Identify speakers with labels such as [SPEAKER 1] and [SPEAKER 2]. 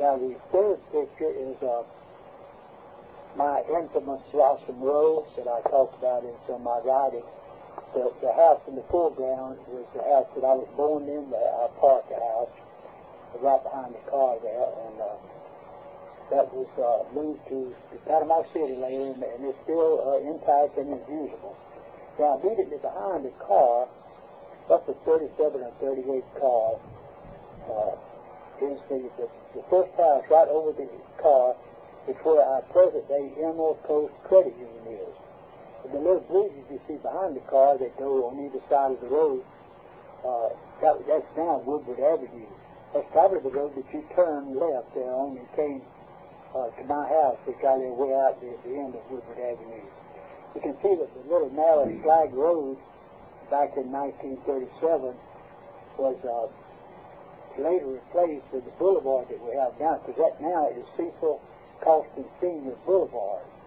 [SPEAKER 1] Now, the third picture is my infamous Blossom Row that I talked about in some of my writing. The house in the foreground was the house that I was born in, the Parker House, right behind the car there, and that was moved to Panama City later, and it's still intact and is usable. Now, immediately behind the car, that's a 37 or 38 car, is the first house right over the car is where our present-day Emerald Coast Credit Union is. And the little bridges you see behind the car that go on either side of the road, that's now Woodward Avenue. That's probably the road that you turn left there on and came to my house, which I live way out there at the end of Woodward Avenue. You can see that the little narrow flag road back in 1937 was later replaced with the boulevard that we have now, because that now is Cecil Costin Sr. Boulevard.